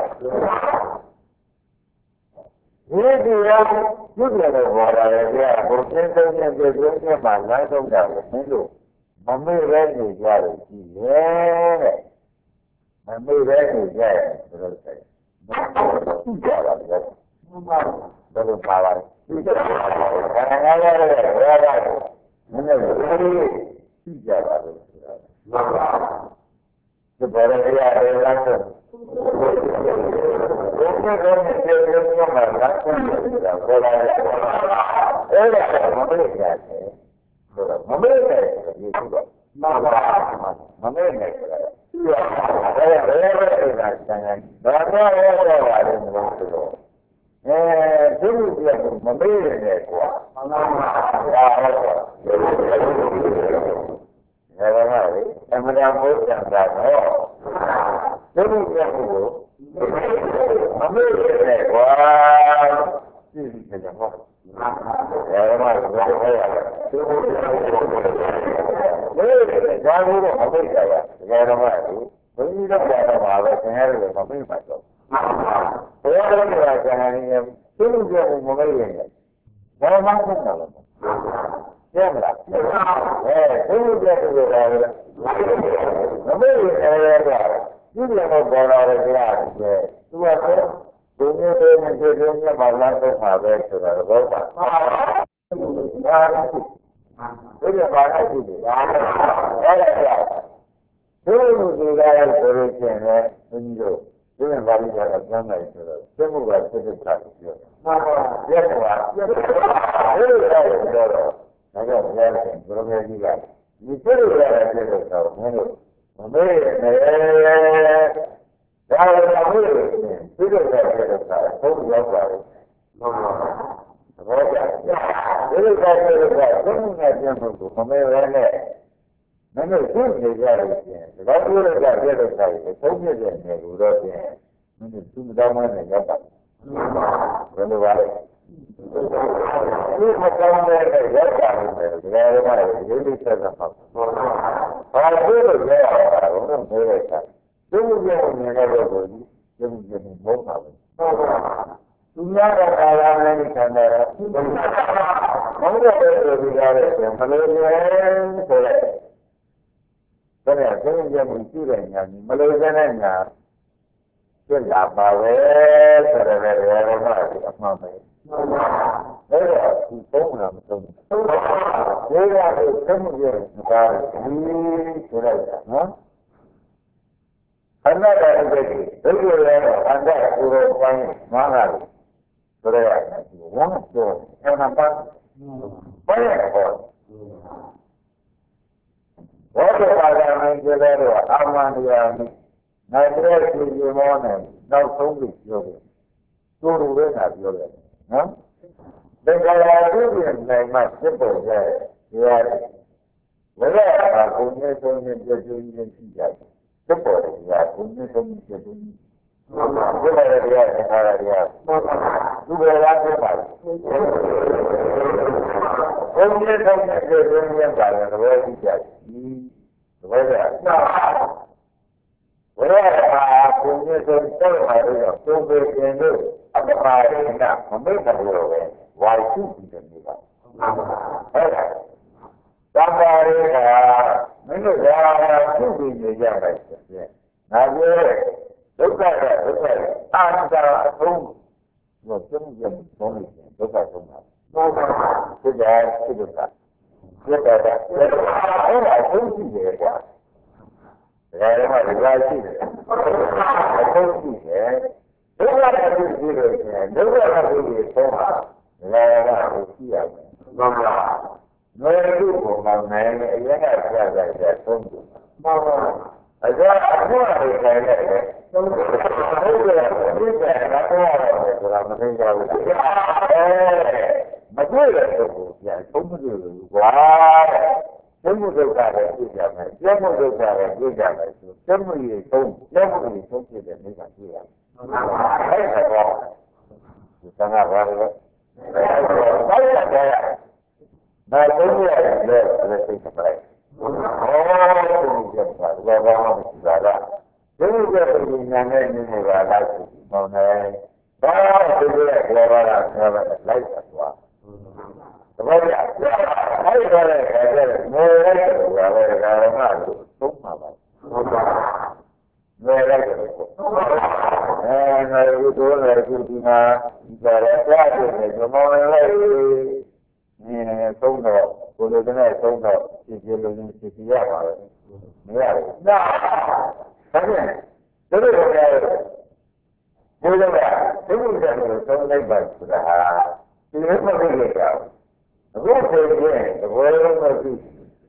ဒီတရားပြုတယ်လို့ပေါ်လာတယ်ကဘုံချင်းသုံးချင်းပြည့်စုံပြည့်မှာလမ်းဆုံးတာကိုမင်းတို့မမေ့ပဲနေကြတယ်ကြည့်ရဲ့တဲ့မမေ့ပဲနေကြတယ်ဆိုတော့ဆက်ကြပါဗျာဘယ်လိုပါပါလဲဒီကခန္ဓာငါးပါးရဲ့ဘယ်ပါလဲနည်းနည်းကြည့်ကြပါလို့ဆိုတာမှန်ပါဒီဘောရရရလာတော့ဘုရားကလည်းကျေကျေမြတ်မှာလားဆိုတော့ဘောလာအဲ့ဒါမမေ့ကြတယ်မမေ့နဲ့ဒီလိုတော့မမေ့နဲ့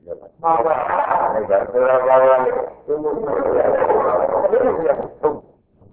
နိဗ္ဗာန်ဆိုတာဘာလဲသိမှုနိဗ္ဗာန်ဆိုတာသိမှု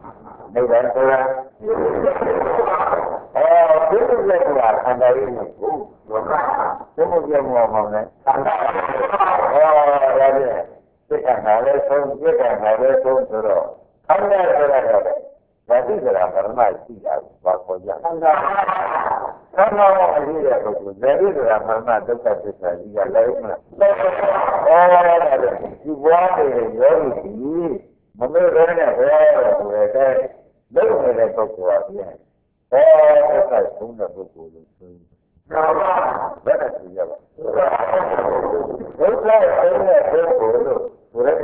ဆိုတာခန္ဓာရင်းကိုသိမှုပြမှုအောင်နဲ့ခန္ဓာဒါဖြင့်စိတ်ကနာလည်းဆုံးစိတ်ကနာလည်းဆုံးဆိုတော့ခန္ဓာဆိုတာတော့ဓာတိဆိုတာပရမရှိတာဘာခေါ်ကြခန္ဓာအရေးတဲ့ပုဂ္ဂိုလ်ဓာတိဆိုတာပရမဒုက္ခသစ္စာကြီးကလည်းမလားဒါလည်းဒီဘဝတွေရောပြီးမမေ့ဘဲနဲ့ဘယ်တော့ဆိုရဲတဲ့လုံးနေတဲ့ပုဂ္ဂိုလ်အပြင်ဒုက္ခဆုံးတဲ့ပုဂ္ဂိုလ်လို့ဆိုရင်ဘယ်နဲ့ဆိုရပါဒုက္ခဆုံးတဲ့ပုဂ္ဂိုလ်လို့ဆိုရဲ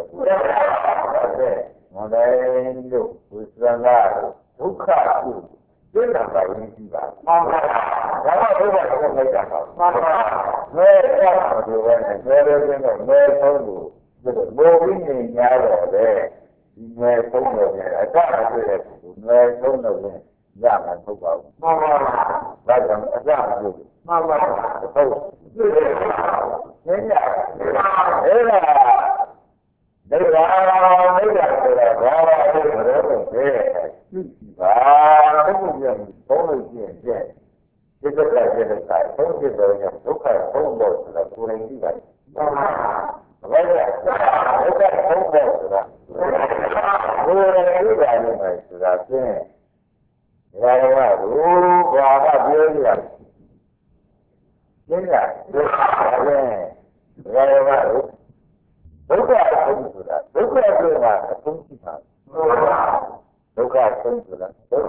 မတိုင်းလို့ဝိသနာဒုက္ခကိုသိတာပါရင်းကြီးပါမှန်ပါဒါကဒုက္ခကိုသိတာပါမှန်ပါမဲတာဒီဘက်နဲ့မဲရဲတဲ့မဲဆုံးလို့မိုးပြီးနေကြတော့လေဒီမဲဆုံးတော့ပြန်အတအတွေ့တဲ့မဲဆုံးတော့ပြန်ရမှာထုတ်ပါဘူးမှန်ပါဒါကြောင့်အတအတွေ့မှန်ပါဟုတ်သိတယ်နည်းနည်းအဲ့ဒါနိဗ္ဗာန်ဆိုတာဘာလဲဆိုတော့ဒီဘာလို့ပြန်ဘုံလို့ကျင့်တဲ့ဒီကတည်းကဘုံဖြစ်တော့ဒုက္ခဘုံလို့ဆိုတာကိုယ်ရင်းကြည့်ပါဘာလဲဒုက္ခဘုံလို့ဆိုတာကိုယ်ရင်းကြည့်ပါလိမ့်မယ်ဆိုတာဖြင့်ဒါကဘာမှပြောရရှင်းလားဒုက္ခပဲဘာလဲဒုက္ခဆုံးဆိုတာဒုက္ခဆိုတာအဆုံးရှိတာဒုက္ခဆုံးဆိုတာဒုက္ခ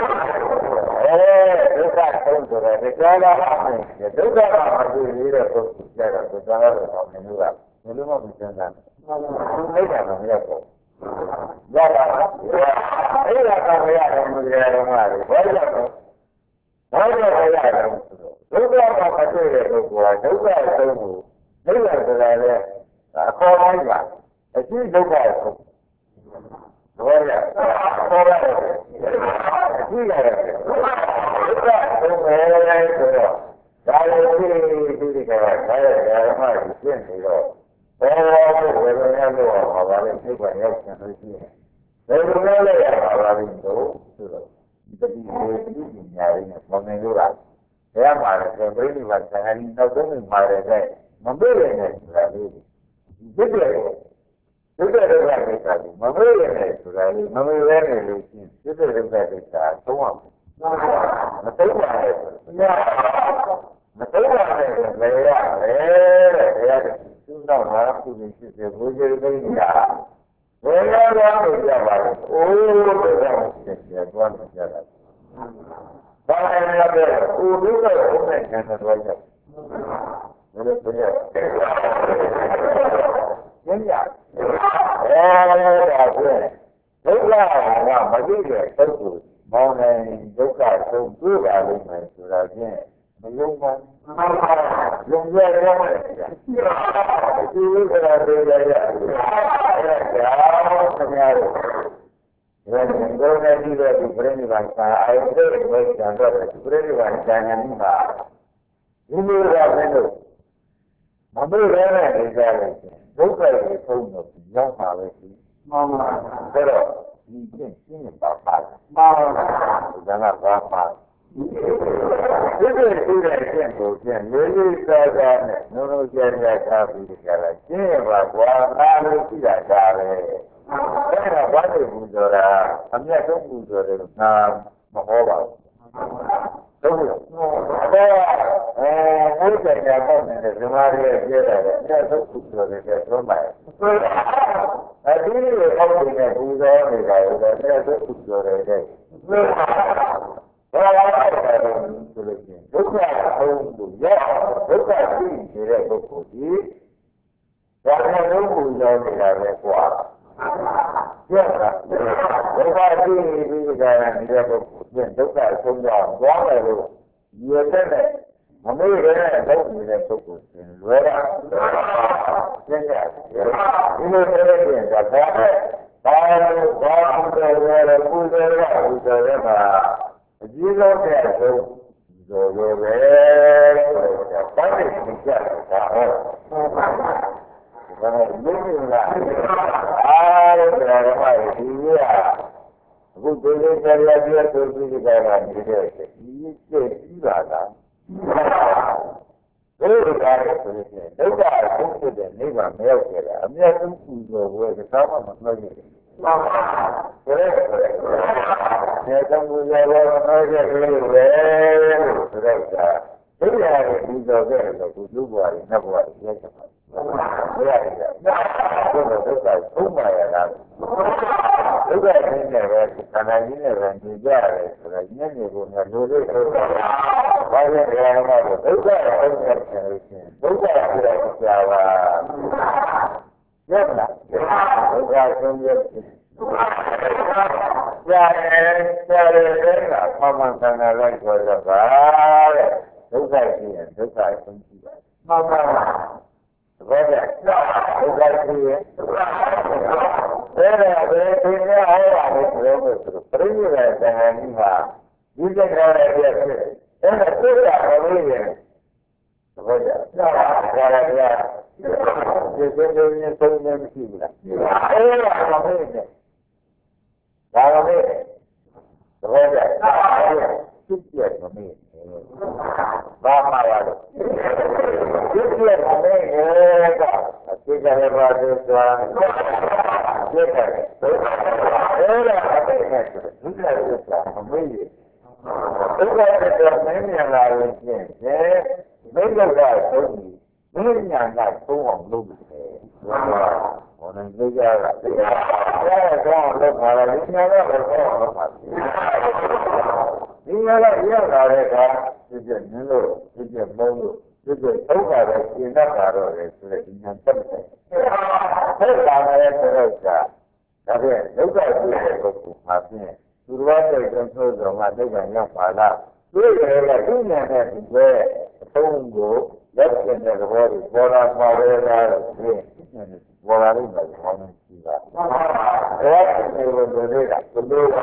ဆုံးဆိုတာဒီကာလမှာဒုက္ခမှာမတွေ့ရတဲ့ပုဂ္ဂိုလ်ကြတော့ဒုက္ခကတော့ဆောင်းနေလို့ကဘယ်လိုမှမစမ်းတာသူလိုက်တာမရဘူးရပါအဲ့ဒါကမရတယ်မကြရတော့မှဘာလို့လဲဘာလို့ရရတယ်ဒုက္ခမှာမတွေ့တဲ့ပုဂ္ဂိုလ်ကဒုက္ခဆုံးကိုနိဗ္ဗာန်ဆိုတာလေအခေါ်တိုင်းပါအရှိဒုက္ခကိုဘောရခေါ်ရတယ်အရှိရတယ်ဒုက္ခဆုံးပဲဆိုတော့ဒါလည်းဒီကဒါရမှရှင်းနေတော့ဘောဝေဒနာလို့ဟောပါလေသိပါရောက်ချင်လို့ရှိရင်ဝေဒနာလည်းရပါပါလိမ့်လို့ဆိုတော့ဒီတတိယဒီညာရင်းနဲ့မနေလို့လားဘယ်မှာလဲဆိုပြိဋိဘဆံဟန်နောက်ဆုံးမှာလည်းမမေ့ရနဲ့ဆိုတာလေးဒီပြည့်ဒုက္ခဒုက္ခကိစ္စကိုမမေ့ရနဲ့ဆိုတာလေးမမေ့ရဲနဲ့လို့ရှိရင်ဒုက္ခဒုက္ခကိစ္စသုံးအောင်မသိပါနဲ့မသိပါနဲ့လေရတယ်တရားသူ့တော့ဘာလို့ဒီဖြစ်စေဘုရားသိညာဘယ်လိုလုပ်ကြပါလဲအိုးတော့ဖြစ်တယ်တော့မကြတာဘာလဲလဲအိုးလို့တော့ဘုရားကျန်တော့ကြဘယ်လိုပြောရလဲကျင်းရဒါဖြင့်ဒုက္ခကမကြည့်တဲ့ပုဂ္ဂိုလ်မောင်းနေဒုက္ခဆုံးတွေ့ပါလိမ့်မယ်ဆိုတာဖြင့်မယုံပါဘူးယုံရတော့ဒီလိုကလည်းတွေ့ရရတယ်ခင်ဗျားတို့ဒီလိုနဲ့ဒီလိုဒီပြိဋိဘံစာအယုဒ္ဓဝိသံတော့ပြိဋိဘံဉာဏ်နဲ့မှာဒီလိုကလည်းမမေ့ရတဲ့နေကြလို့ဒုက္ခကိုဆုံးတော့ရောက်ပါပဲရှိမှန်ပါဒါတော့ဒီချင်းရှင်းပါပါမှန်ပါဒါကဘာပါဒီလိုရှိတဲ့အချင်းကိုချင်းလေးလေးစားစားနဲ့နိုးနိုးကြဲကြဲထားပြီးကြလားရှင်းပါကွာအားလို့ရှိတာဒါပဲအဲ့ဒါဘာလို့ပူဇော်တာအမြတ်ဆုံးပူဇော်တယ်လို့ငါမဟောပါဘူးဟုတ်ကဲ့ဘုရားညာပေါ့နေတဲ့ဇမားရဲ့ပြည့်တယ်အမြတ်ဆုံးပူဇော်တယ်ဆိုမှအဲဒီလိုအောက်နေတဲ့ပူဇော်နေတာလည်းအမြတ်ဆုံးပူဇော်တယ်ဘာလို့လဲဆိုလို့ရှိရင်ဒုက္ခဆုံးလို့ရဒုက္ခရှိနေတဲ့ပုဂ္ဂိုလ်ကြီးဒါနဲ့လုံးပူဇော်နေတာပဲကွာကျက်တာဒုက္ခရှိပြီးကြတာနေတဲ့ပုဂ္ဂိုလ်ဒုက္ခဆုံးတော့သွားတယ်လို့ရတဲ့နဲ့မမေ့ရတဲ့ဒုက္ခနေတဲ့ပုဂ္ဂိုလ်ရှင်လွယ်တာကျက်ရတယ်ဒီလိုဆိုရင်ဒါဘာလို့ပူဇော်ရမှာအကြီးဆုံးတဲ့အဆုံး rồi về có thể mình sẽ cả rồi những là rồi thì cũng tôi sẽ là điều tôi đi ra làm gì đấy cái gì là Nếu cả cũng được nếu mà mèo kia là mèo cũng rồi cái sao mà nói gì thế trong bây giờ nói cái rồi thế là bây giờ cái là cũng giúp vào nó vào cái cái không mà là lúc này này cái này là như vậy là như này cũng là như thế bao nhiêu người mà lúc này lúc này là nhất là ra công việc ra đến là không mang thằng nào lên rồi là phải lúc này thì lúc này không chỉ mà vậy lúc này thì thế là cái này là cái là cái mà đi ra đây thế là tất cả các cái gì vậy ra ra cái tôi nên gì là thế là cái gì là cái vậy chút chuyện của mình và mà là chút chuyện của mình cái này là cái thế là cái này rất là mình tức là cái này là cái mấy cái gì mấy nhà này không hỏng luôn còn bây giờ là cái lúc mà là những nhà đó là có những nhà đó là cái chuyện như rồi cái chuyện đâu cái chuyện xấu cả rồi chuyện đó cả rồi là chuyện tâm thế là cái cả cái lúc đó thì cũng mà thế Survivor control of Madhya Pala. Two men were Tongo, left in the body, Bora Marella, Bora Siva. What they were doing, the blue,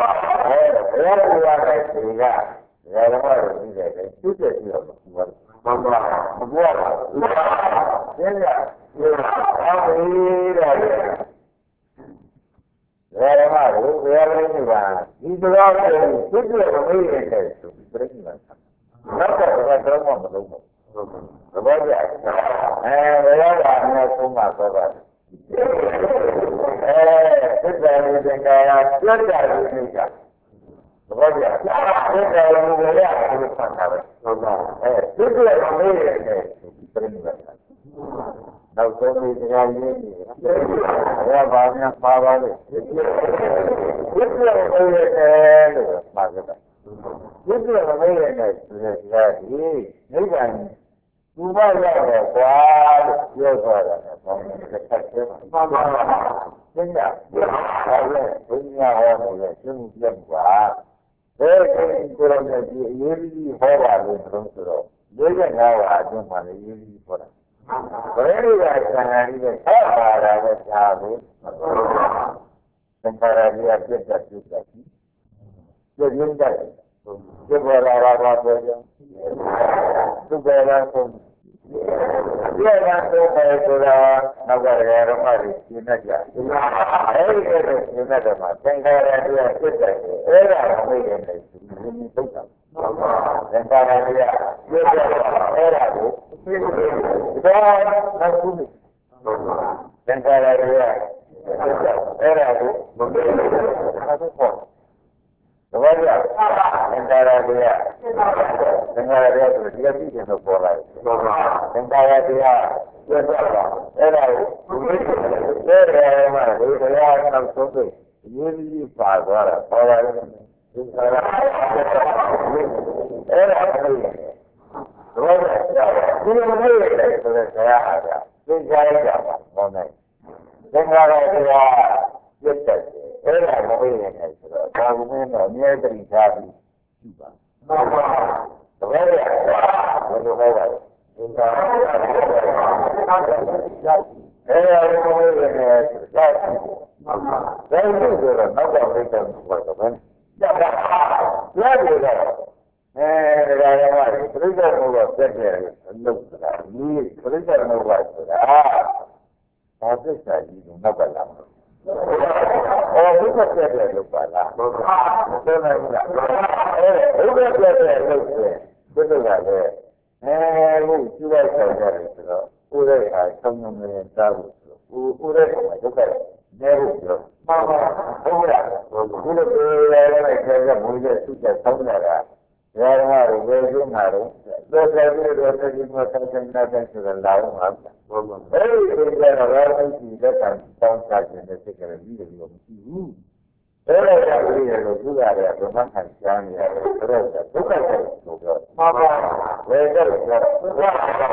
ဒါကလည်းပြိဿဘုရားပြည့်တယ်လို့ဆိုတာဒီပြိဿဘုရားဆိုတာဘာသစ္စာကြီးကိုနောက်ကလာမှာဘုရားပြည့်တယ်လို့ပါလားဟုတ်ကဲ့ဆိုနိုင်လားဘုရားပြည့်တယ်လို့ဆိုဘုရားကလည်းလို့ကျူလိုက်ဆောင်ရတယ်ဆိုတော့ဥရိဟာဆောင်းနေတယ်သားလို့ဆိုဥရိကဒုက္ခနေလို့ပြောမှန်ပါဟုတ်လားဒီလိုပြောရတဲ့အခါကျဘုရားသူ့ချက်ဆောင်းနေတာရာမတို့ဘယ်လိုမှာတော့သောတာပတိတော်တည်းမှာသံသနာတဲ့ဆိုတာလာအောင်ပါအဲဒီလိုကြတော့ရာမရှိတဲ့ကံတောင်းစားခြင်းနဲ့စိတ်ကလေးပြီးလို့မရှိဘူးအဲ့ဒါကြောင့်ဒီလိုသူကလည်းဘုမခံရှားနေရတယ်ဆိုတော့ဒုက္ခဆက်လို့ပြောမှန်ပါဘယ်တော့လဲဒုက္ခဆက်လို့ပြော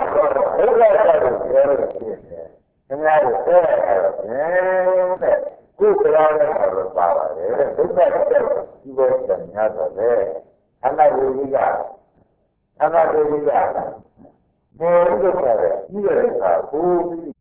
လို့ရှိတယ်ခင်ဗျားတို့အဲ့ဒါတဲ့ကုသလာတဲ့ဆိုပါပါတယ်ဒုက္ခဆက်ဒီလိုပြန်ရတော့လေအနာဝိရိယမေဒုက္ခရဲ့ဒီလိုကဘုရား